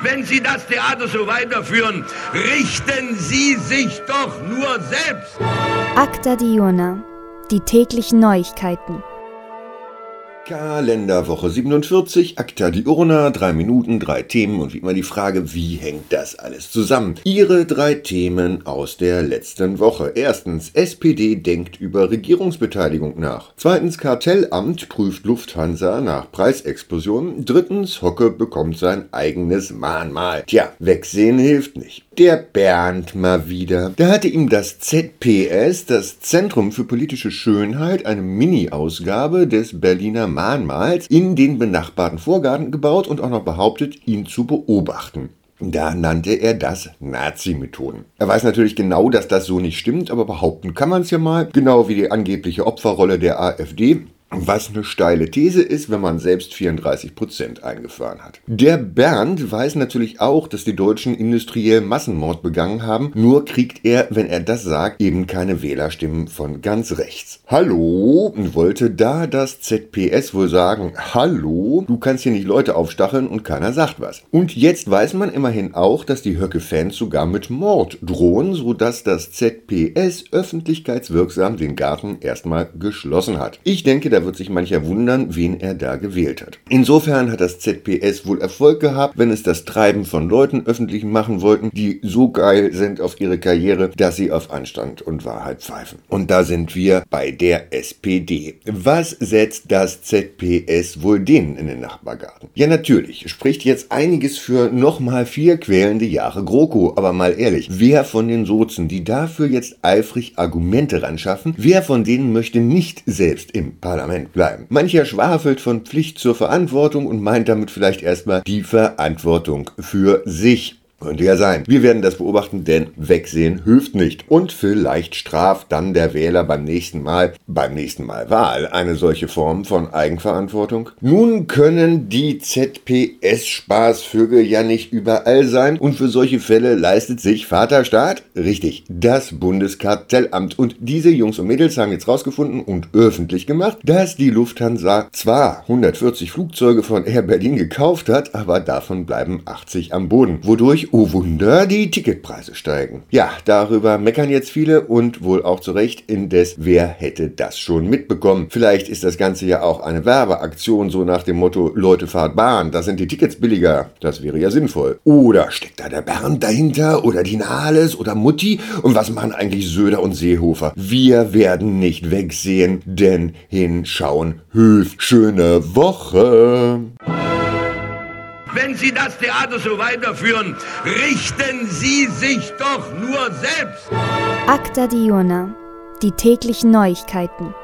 Wenn Sie das Theater so weiterführen, richten Sie sich doch nur selbst. Acta Diurna, die täglichen Neuigkeiten. Kalenderwoche 47, Acta Diurna, 3 Minuten, 3 Themen und wie immer die Frage, wie hängt das alles zusammen? Ihre 3 Themen aus der letzten Woche. Erstens, SPD denkt über Regierungsbeteiligung nach. Zweitens, Kartellamt prüft Lufthansa nach Preisexplosion. Drittens, Hocke bekommt sein eigenes Mahnmal. Tja, wegsehen hilft nicht. Der Bernd mal wieder. Da hatte ihm das ZPS, das Zentrum für politische Schönheit, eine Mini-Ausgabe des Berliner Mahnmals in den benachbarten Vorgarten gebaut und auch noch behauptet, ihn zu beobachten. Da nannte er das Nazi-Methoden. Er weiß natürlich genau, dass das so nicht stimmt, aber behaupten kann man es ja mal. Genau wie die angebliche Opferrolle der AfD. Was eine steile These ist, wenn man selbst 34% eingefahren hat. Der Bernd weiß natürlich auch, dass die Deutschen industriell Massenmord begangen haben, nur kriegt er, wenn er das sagt, eben keine Wählerstimmen von ganz rechts. Hallo? Wollte da das ZPS wohl sagen, hallo? Du kannst hier nicht Leute aufstacheln und keiner sagt was. Und jetzt weiß man immerhin auch, dass die Höcke-Fans sogar mit Mord drohen, sodass das ZPS öffentlichkeitswirksam den Garten erstmal geschlossen hat. Ich denke, da wird sich mancher wundern, wen er da gewählt hat. Insofern hat das ZPS wohl Erfolg gehabt, wenn es das Treiben von Leuten öffentlich machen wollten, die so geil sind auf ihre Karriere, dass sie auf Anstand und Wahrheit pfeifen. Und da sind wir bei der SPD. Was setzt das ZPS wohl denen in den Nachbargarten? Ja, natürlich spricht jetzt einiges für nochmal 4 quälende Jahre GroKo, aber mal ehrlich, wer von den Sozen, die dafür jetzt eifrig Argumente ranschaffen, wer von denen möchte nicht selbst im Parlament bleiben? Mancher schwafelt von Pflicht zur Verantwortung und meint damit vielleicht erstmal die Verantwortung für sich. Könnte ja sein. Wir werden das beobachten, denn wegsehen hilft nicht. Und vielleicht straft dann der Wähler beim nächsten Mal Wahl, eine solche Form von Eigenverantwortung. Nun können die ZPS-Spaßvögel ja nicht überall sein und für solche Fälle leistet sich Vaterstaat, richtig, das Bundeskartellamt. Und diese Jungs und Mädels haben jetzt rausgefunden und öffentlich gemacht, dass die Lufthansa zwar 140 Flugzeuge von Air Berlin gekauft hat, aber davon bleiben 80 am Boden, wodurch, oh Wunder, die Ticketpreise steigen. Ja, darüber meckern jetzt viele und wohl auch zu Recht, indes wer hätte das schon mitbekommen? Vielleicht ist das Ganze ja auch eine Werbeaktion, so nach dem Motto, Leute, fahrt Bahn, da sind die Tickets billiger. Das wäre ja sinnvoll. Oder steckt da der Bernd dahinter oder die Nahles oder Mutti? Und was machen eigentlich Söder und Seehofer? Wir werden nicht wegsehen, denn hinschauen hilft. Schöne Woche! Wenn Sie das Theater so weiterführen, richten Sie sich doch nur selbst. Acta Diurna, die täglichen Neuigkeiten.